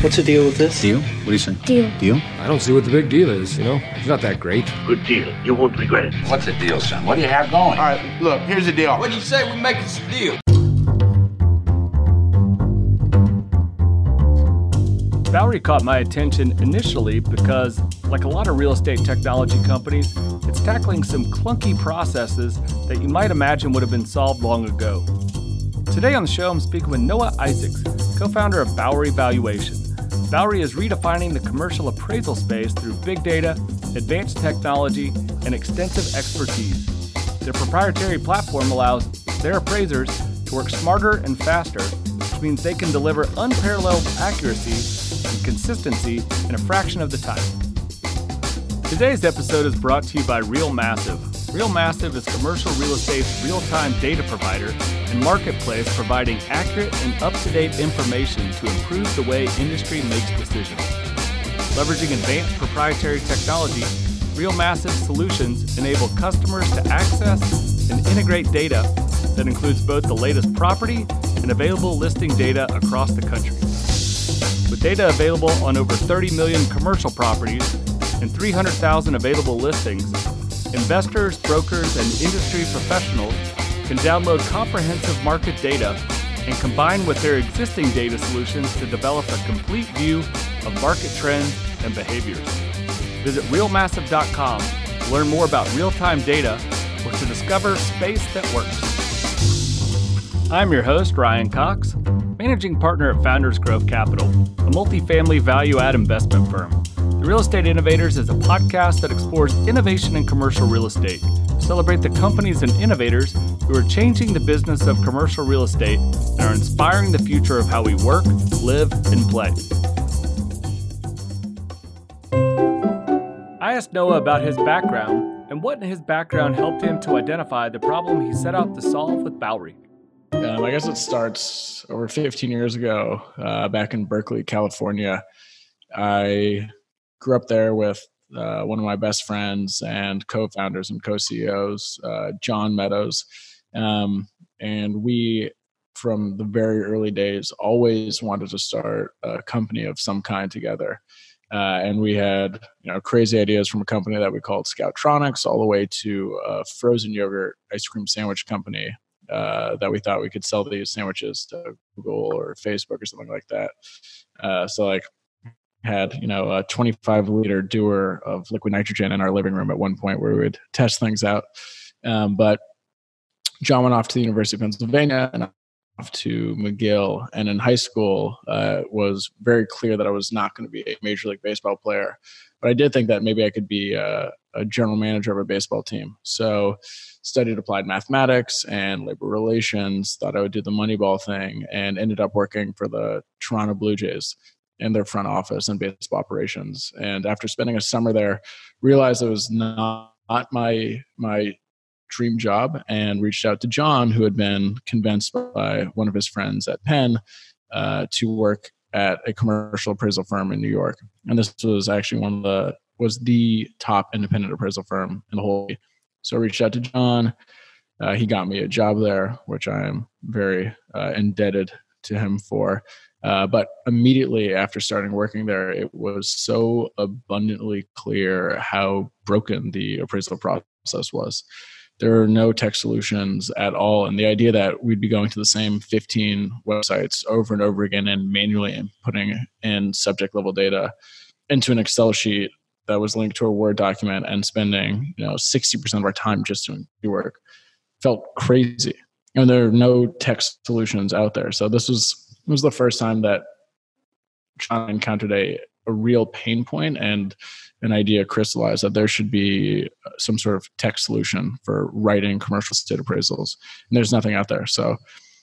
What's the deal with this? Deal? What do you say? Deal. I don't see what the big deal is, It's not that great. Good deal. You won't regret it. What's the deal, son? What do you have going? All right, look, here's the deal. What do you say we make this deal? Bowery caught my attention initially because, like a lot of real estate technology companies, it's tackling some clunky processes that you might imagine would have been solved long ago. Today on the show, I'm speaking with Noah Isaacs, co-founder of Bowery Valuation. Bowery is redefining the commercial appraisal space through big data, advanced technology, and extensive expertise. Their proprietary platform allows their appraisers to work smarter and faster, which means they can deliver unparalleled accuracy and consistency in a fraction of the time. Today's episode is brought to you by RealMassive. RealMassive is commercial real estate's real-time data provider and marketplace, providing accurate and up-to-date information to improve the way industry makes decisions. Leveraging advanced proprietary technology, RealMassive solutions enable customers to access and integrate data that includes both the latest property and available listing data across the country. With data available on over 30 million commercial properties and 300,000 available listings, investors, brokers, and industry professionals can download comprehensive market data and combine with their existing data solutions to develop a complete view of market trends and behaviors. Visit realmassive.com to learn more about real-time data or to discover space that works. I'm your host, Ryan Cox, managing partner at Founders Grove Capital, a multifamily value-add investment firm. The Real Estate Innovators is a podcast that explores innovation in commercial real estate. Celebrate the companies and innovators who are changing the business of commercial real estate and are inspiring the future of how we work, live, and play. I asked Noah about his background and what in his background helped him to identify the problem he set out to solve with Bowery. I guess it starts over 15 years ago, back in Berkeley, California. I grew up there with one of my best friends and co-founders and co-CEOs, John Meadows. And we, from the very early days, always wanted to start a company of some kind together. And we had, crazy ideas from a company that we called Scouttronics all the way to a frozen yogurt ice cream sandwich company that we thought we could sell these sandwiches to Google or Facebook or something like that. Had a 25-liter dewar of liquid nitrogen in our living room at one point where we would test things out. But John went off to the University of Pennsylvania and off to McGill. And in high school, it was very clear that I was not going to be a Major League Baseball player. But I did think that maybe I could be a general manager of a baseball team. So studied applied mathematics and labor relations, thought I would do the Moneyball thing, and ended up working for the Toronto Blue Jays in their front office and baseball operations. And after spending a summer there, realized it was not my dream job, and reached out to John, who had been convinced by one of his friends at Penn to work at a commercial appraisal firm in New York. And this was actually was the top independent appraisal firm in the whole. So I reached out to John. He got me a job there, which I am very indebted to him for. But immediately after starting working there, it was so abundantly clear how broken the appraisal process was. There are no tech solutions at all. And the idea that we'd be going to the same 15 websites over and over again and manually inputting in subject level data into an Excel sheet that was linked to a Word document and spending 60% of our time just doing work felt crazy. And there are no tech solutions out there. So this was the first time that John encountered a real pain point and an idea crystallized that there should be some sort of tech solution for writing commercial estate appraisals. And there's nothing out there. So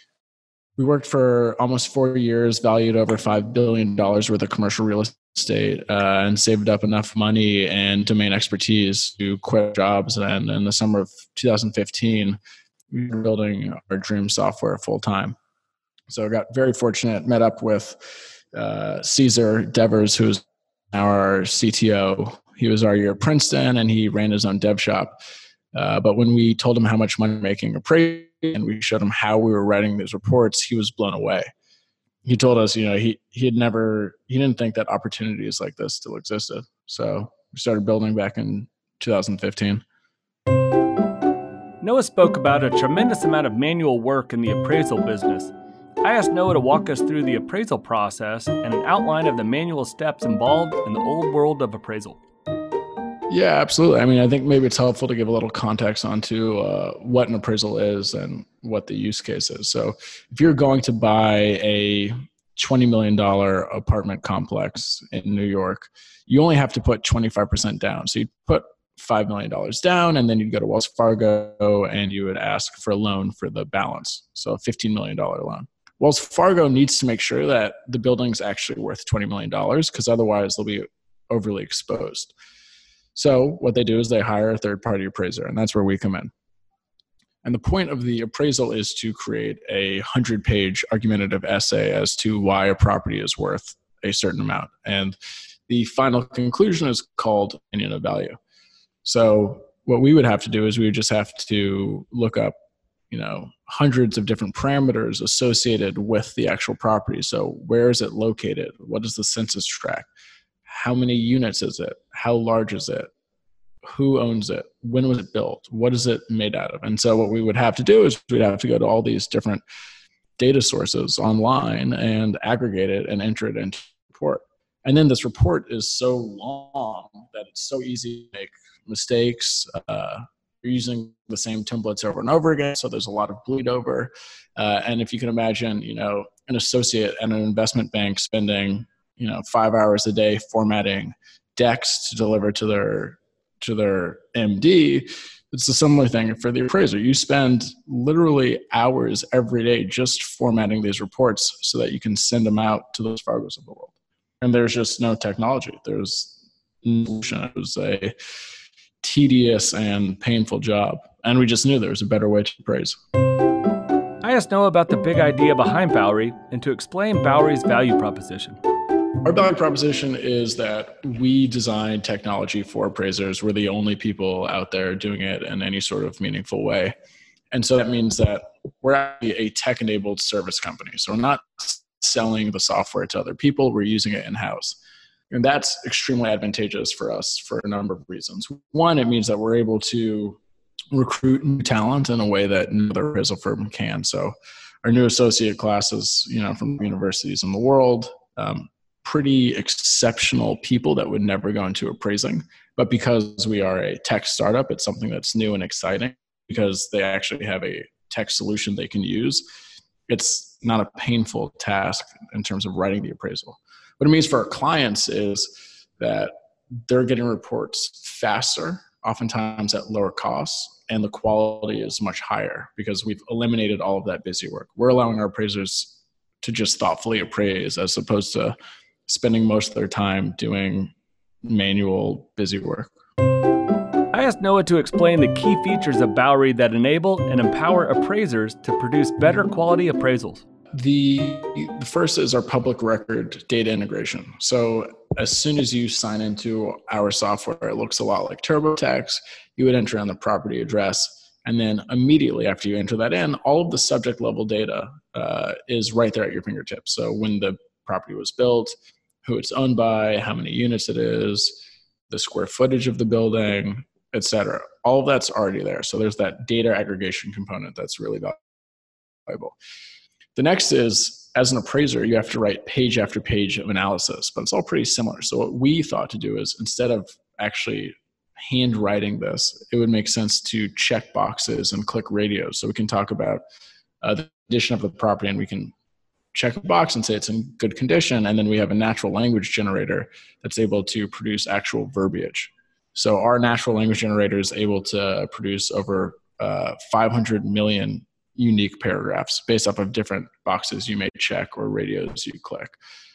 we worked for almost 4 years, valued over $5 billion worth of commercial real estate, and saved up enough money and domain expertise to quit jobs. And in the summer of 2015, we were building our dream software full time. So I got very fortunate, met up with Caesar Devers, who's now our CTO. He was our year at Princeton and he ran his own dev shop. But when we told him how much money we were making appraising and we showed him how we were writing these reports, he was blown away. he told us, he didn't think that opportunities like this still existed. So we started building back in 2015. Noah spoke about a tremendous amount of manual work in the appraisal business. I asked Noah to walk us through the appraisal process and an outline of the manual steps involved in the old world of appraisal. Yeah, absolutely. I mean, I think maybe it's helpful to give a little context onto what an appraisal is and what the use case is. So if you're going to buy a $20 million apartment complex in New York, you only have to put 25% down. So you put $5 million down, and then you'd go to Wells Fargo and you would ask for a loan for the balance. So a $15 million loan. Wells Fargo needs to make sure that the building's actually worth $20 million because otherwise they'll be overly exposed. So what they do is they hire a third-party appraiser, and that's where we come in. And the point of the appraisal is to create a 100-page argumentative essay as to why a property is worth a certain amount. And the final conclusion is called opinion of value. So what we would have to do is we would just have to look up, hundreds of different parameters associated with the actual property. So where is it located? What does the census track? How many units is it? How large is it? Who owns it? When was it built? What is it made out of? And so what we would have to do is we'd have to go to all these different data sources online and aggregate it and enter it into a report. And then this report is so long that it's so easy to make mistakes. You're using the same templates over and over again, so there's a lot of bleed over. And if you can imagine, an associate at an investment bank spending 5 hours a day formatting decks to deliver to their MD, it's a similar thing for the appraiser. You spend literally hours every day just formatting these reports so that you can send them out to those Fargos of the world. And there's just no technology. There's no solution. It was a tedious and painful job. And we just knew there was a better way to appraise. I asked Noah about the big idea behind Bowery and to explain Bowery's value proposition. Our value proposition is that we design technology for appraisers. We're the only people out there doing it in any sort of meaningful way. And so that means that we're actually a tech-enabled service company. So we're not selling the software to other people. We're using it in-house. And that's extremely advantageous for us for a number of reasons. One, it means that we're able to recruit new talent in a way that no other appraisal firm can. So our new associate classes, from universities in the world, pretty exceptional people that would never go into appraising. But because we are a tech startup, it's something that's new and exciting because they actually have a tech solution they can use. It's not a painful task in terms of writing the appraisal. What it means for our clients is that they're getting reports faster, oftentimes at lower costs, and the quality is much higher because we've eliminated all of that busy work. We're allowing our appraisers to just thoughtfully appraise as opposed to spending most of their time doing manual busy work. I asked Noah to explain the key features of Bowery that enable and empower appraisers to produce better quality appraisals. The first is our public record data integration. So as soon as you sign into our software, it looks a lot like TurboTax. You would enter in the property address, and then immediately after you enter that in, all of the subject level data is right there at your fingertips. So when the property was built, who it's owned by, how many units it is, the square footage of the building, et cetera. All of that's already there. So there's that data aggregation component that's really valuable. The next is, as an appraiser, you have to write page after page of analysis, but it's all pretty similar. So what we thought to do is, instead of actually handwriting this, it would make sense to check boxes and click radios. So we can talk about the condition of the property, and we can check a box and say it's in good condition. And then we have a natural language generator that's able to produce actual verbiage. So our natural language generator is able to produce over 500 million unique paragraphs based off of different boxes you may check or radios you click.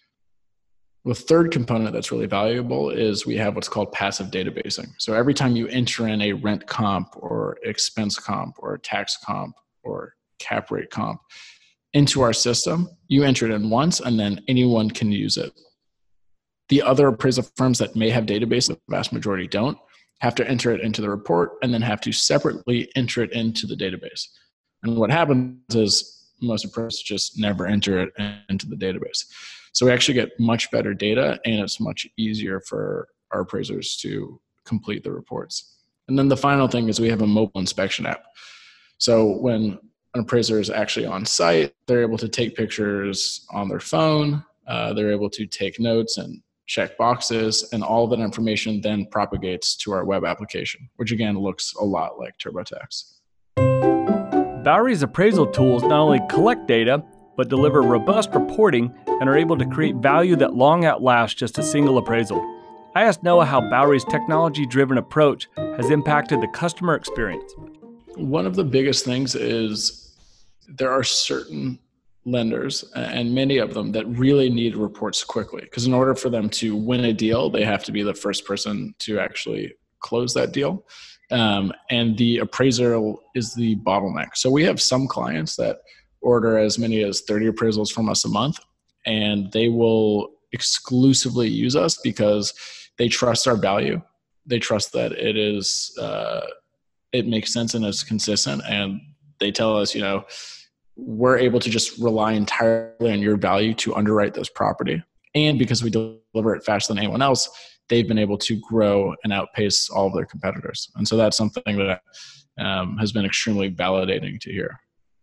The third component that's really valuable is we have what's called passive databasing. So every time you enter in a rent comp or expense comp or tax comp or cap rate comp into our system, you enter it in once and then anyone can use it. The other appraisal firms that may have databases, the vast majority don't, have to enter it into the report and then have to separately enter it into the database. And what happens is most appraisers just never enter it into the database. So we actually get much better data, and it's much easier for our appraisers to complete the reports. And then the final thing is we have a mobile inspection app. So when an appraiser is actually on site, they're able to take pictures on their phone. They're able to take notes and check boxes, and all of that information then propagates to our web application, which again looks a lot like TurboTax. Bowery's appraisal tools not only collect data, but deliver robust reporting and are able to create value that long outlasts just a single appraisal. I asked Noah how Bowery's technology-driven approach has impacted the customer experience. One of the biggest things is there are certain lenders, and many of them, that really need reports quickly, because in order for them to win a deal, they have to be the first person to actually close that deal. And the appraiser is the bottleneck. So we have some clients that order as many as 30 appraisals from us a month, and they will exclusively use us because they trust our value. They trust that it makes sense and is consistent. And they tell us, we're able to just rely entirely on your value to underwrite this property. And because we deliver it faster than anyone else, they've been able to grow and outpace all of their competitors. And so that's something that has been extremely validating to hear.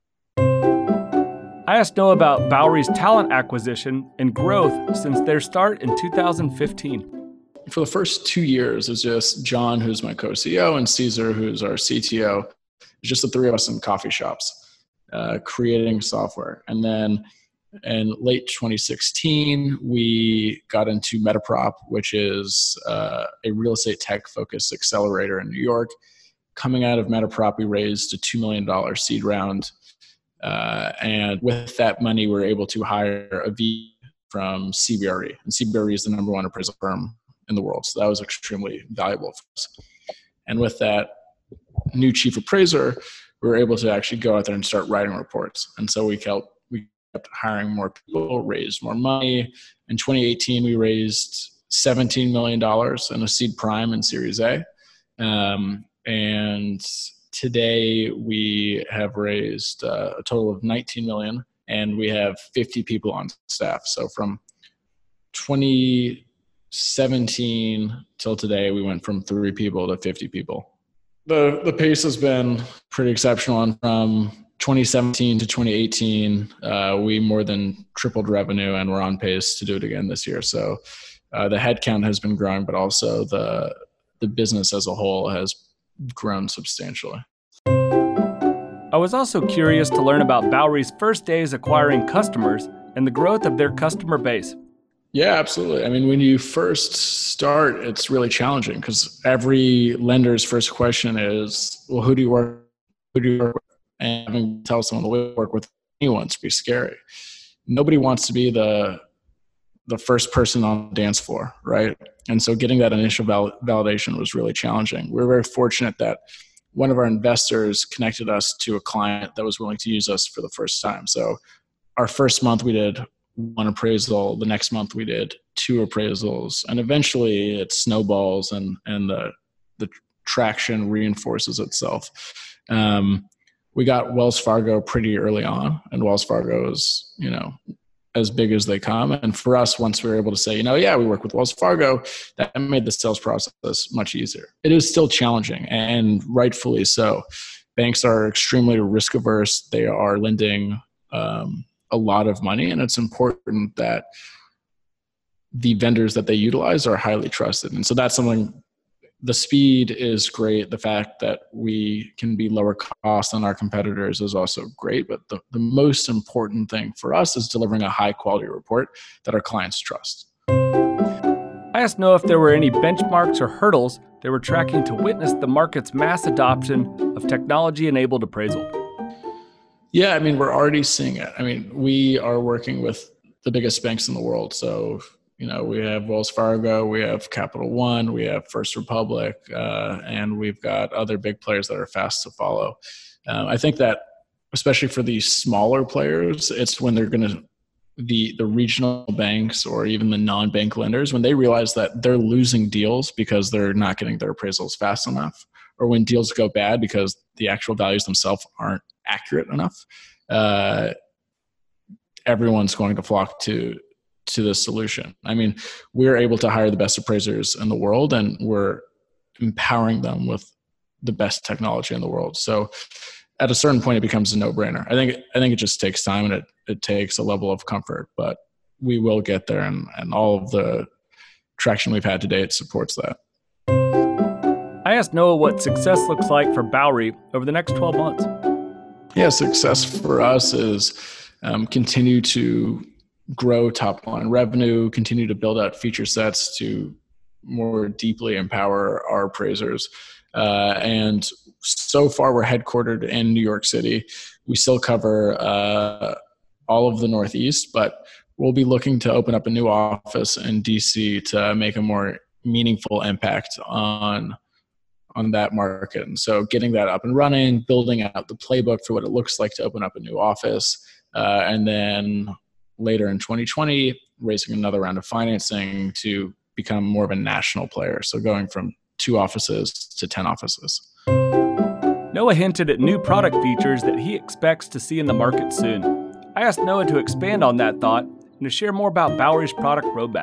I asked Noah about Bowery's talent acquisition and growth since their start in 2015. For the first 2 years, it's just John, who's my co-CEO, and Caesar, who's our CTO. It's just the three of us in coffee shops creating software. And then in late 2016, we got into Metaprop, which is a real estate tech-focused accelerator in New York. Coming out of Metaprop, we raised a $2 million seed round. And with that money, we were able to hire a VP from CBRE. And CBRE is the number one appraisal firm in the world. So that was extremely valuable for us. And with that new chief appraiser, we were able to actually go out there and start writing reports. And so we kept hiring more people, raised more money. In 2018, we raised $17 million in a seed prime and Series A. And today we have raised a total of $19 million, and we have 50 people on staff. So from 2017 till today, we went from 3 people to 50 people. The pace has been pretty exceptional. And from 2017 to 2018, we more than tripled revenue, and we're on pace to do it again this year. So the headcount has been growing, but also the business as a whole has grown substantially. I was also curious to learn about Bowery's first days acquiring customers and the growth of their customer base. Yeah, absolutely. I mean, when you first start, it's really challenging because every lender's first question is, well, who do you work with? And having to tell someone to work with anyone to be scary. Nobody wants to be the first person on the dance floor, right? And so getting that initial validation was really challenging. We're very fortunate that one of our investors connected us to a client that was willing to use us for the first time. So our first month we did 1 appraisal. The next month we did 2 appraisals, and eventually it snowballs and the traction reinforces itself. We got Wells Fargo pretty early on, and Wells Fargo is, as big as they come. And for us, once we were able to say, yeah, we work with Wells Fargo, that made the sales process much easier. It is still challenging, and rightfully so. Banks are extremely risk averse. They are lending a lot of money, and it's important that the vendors that they utilize are highly trusted. And so that's something. The speed is great. The fact that we can be lower cost than our competitors is also great. But the most important thing for us is delivering a high quality report that our clients trust. I asked Noah if there were any benchmarks or hurdles they were tracking to witness the market's mass adoption of technology-enabled appraisal. Yeah, I mean, we're already seeing it. I mean, we are working with the biggest banks in the world. So we have Wells Fargo, we have Capital One, we have First Republic, and we've got other big players that are fast to follow. I think that especially for these smaller players, it's when they're going to, the regional banks or even the non-bank lenders, when they realize that they're losing deals because they're not getting their appraisals fast enough, or when deals go bad because the actual values themselves aren't accurate enough. everyone's going to flock to this solution. I mean, we're able to hire the best appraisers in the world, and we're empowering them with the best technology in the world. So at a certain point, it becomes a no-brainer. I think it just takes time, and it takes a level of comfort, but we will get there, and all of the traction we've had to date supports that. I asked Noah what success looks like for Bowery over the next 12 months. Yeah, success for us is continue to grow top line revenue, continue to build out feature sets to more deeply empower our appraisers. And so far, we're headquartered in New York City. We still cover all of the Northeast, but we'll be looking to open up a new office in DC to make a more meaningful impact on that market. And so getting that up and running, building out the playbook for what it looks like to open up a new office, and then later in 2020, raising another round of financing to become more of a national player. So going from 2 offices to 10 offices. Noah hinted at new product features that he expects to see in the market soon. I asked Noah to expand on that thought and to share more about Bowery's product roadmap.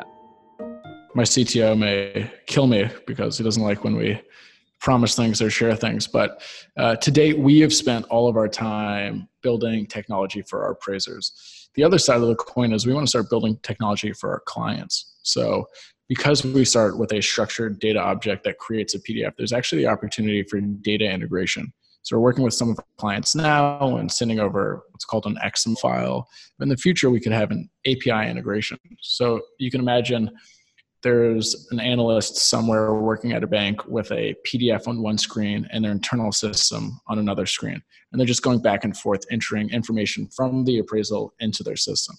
My CTO may kill me because he doesn't like when we promise things or share things. But to date, we have spent all of our time building technology for our appraisers. The other side of the coin is we want to start building technology for our clients. So because we start with a structured data object that creates a PDF, there's actually the opportunity for data integration. So we're working with some of our clients now and sending over what's called an XML file. In the future, we could have an API integration. So you can imagine there's an analyst somewhere working at a bank with a PDF on one screen and their internal system on another screen. And they're just going back and forth, entering information from the appraisal into their system.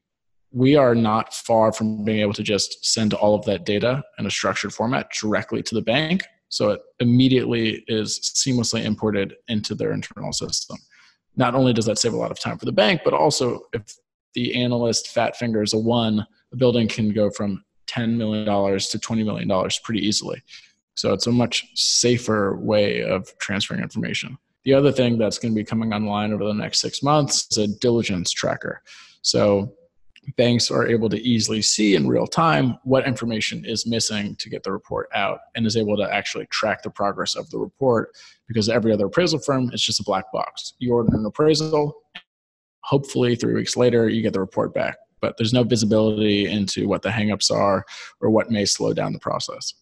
We are not far from being able to just send all of that data in a structured format directly to the bank. So it immediately is seamlessly imported into their internal system. Not only does that save a lot of time for the bank, but also if the analyst fat fingers a 1, the building can go from $10 million to $20 million pretty easily. So it's a much safer way of transferring information. The other thing that's going to be coming online over the next 6 months is a diligence tracker. So banks are able to easily see in real time what information is missing to get the report out, and is able to actually track the progress of the report, because every other appraisal firm, it's just a black box. You order an appraisal, hopefully 3 weeks later, you get the report back, but there's no visibility into what the hangups are or what may slow down the process.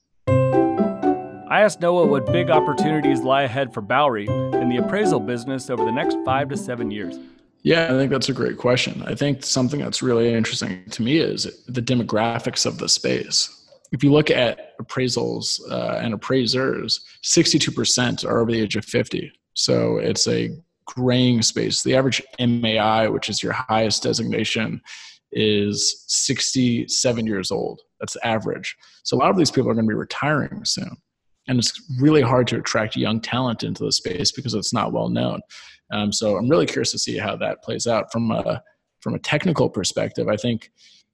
I asked Noah what big opportunities lie ahead for Bowery in the appraisal business over the next 5 to 7 years. Yeah, I think that's a great question. I think something that's really interesting to me is the demographics of the space. If you look at appraisals and appraisers, 62% are over the age of 50. So it's a graying space. The average MAI, which is your highest designation, is 67 years old. That's average. So a lot of these people are going to be retiring soon. And it's really hard to attract young talent into the space because it's not well known. So I'm really curious to see how that plays out from a technical perspective. I think,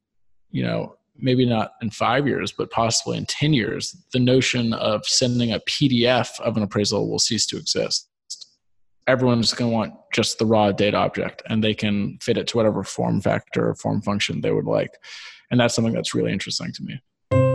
maybe not in 5 years, but possibly in 10 years, the notion of sending a PDF of an appraisal will cease to exist. Everyone's going to want just the raw data object, and they can fit it to whatever form factor or form function they would like. And that's something that's really interesting to me.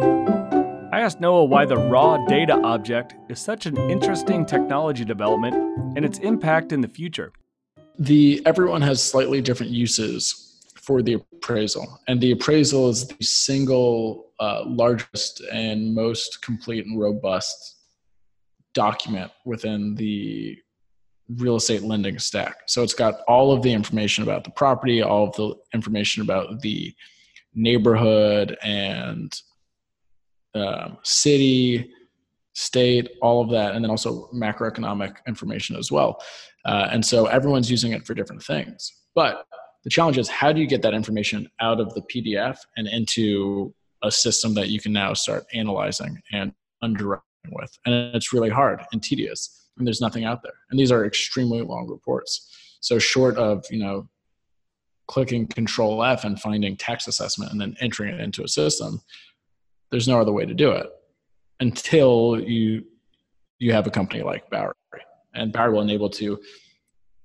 I asked Noah why the raw data object is such an interesting technology development and its impact in the future. Everyone has slightly different uses for the appraisal, and the appraisal is the single largest and most complete and robust document within the real estate lending stack. So it's got all of the information about the property, all of the information about the neighborhood and city, state, all of that, and then also macroeconomic information as well. And so everyone's using it for different things. But the challenge is, how do you get that information out of the PDF and into a system that you can now start analyzing and underwriting with? And it's really hard and tedious, and there's nothing out there. And these are extremely long reports. So short of, clicking Control F and finding tax assessment and then entering it into a system, there's no other way to do it until you have a company like Bowery. And Bowery will enable to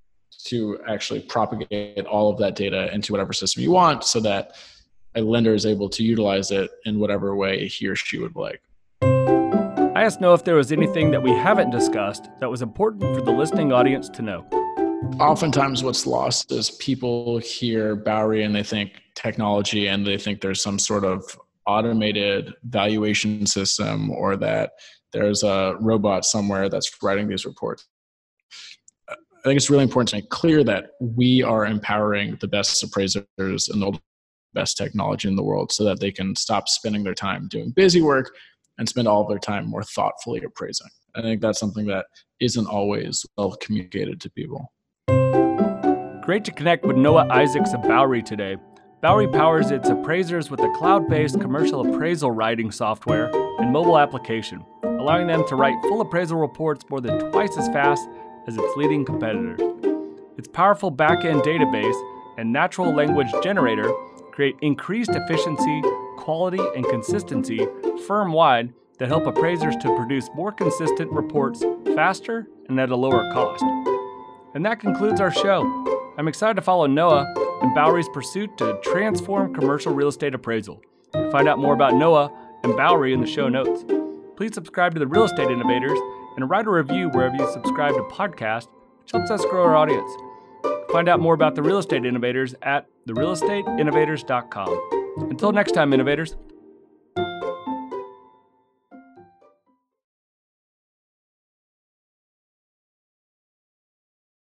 to actually propagate all of that data into whatever system you want so that a lender is able to utilize it in whatever way he or she would like. I asked Noah if there was anything that we haven't discussed that was important for the listening audience to know. Oftentimes what's lost is people hear Bowery and they think technology and they think there's some sort of automated valuation system or that there's a robot somewhere that's writing these reports. I think it's really important to make clear that we are empowering the best appraisers and the best technology in the world so that they can stop spending their time doing busy work and spend all of their time more thoughtfully appraising. I think that's something that isn't always well communicated to people. Great to connect with Noah Isaacs of Bowery today. Bowery powers its appraisers with a cloud-based commercial appraisal writing software and mobile application, allowing them to write full appraisal reports more than twice as fast as its leading competitors. Its powerful back-end database and natural language generator create increased efficiency, quality, and consistency firm-wide that help appraisers to produce more consistent reports faster and at a lower cost. And that concludes our show. I'm excited to follow Noah in Bowery's pursuit to transform commercial real estate appraisal. To find out more about Noah and Bowery in the show notes, please subscribe to The Real Estate Innovators and write a review wherever you subscribe to podcasts, which helps us grow our audience. Find out more about The Real Estate Innovators at therealestateinnovators.com. Until next time, innovators.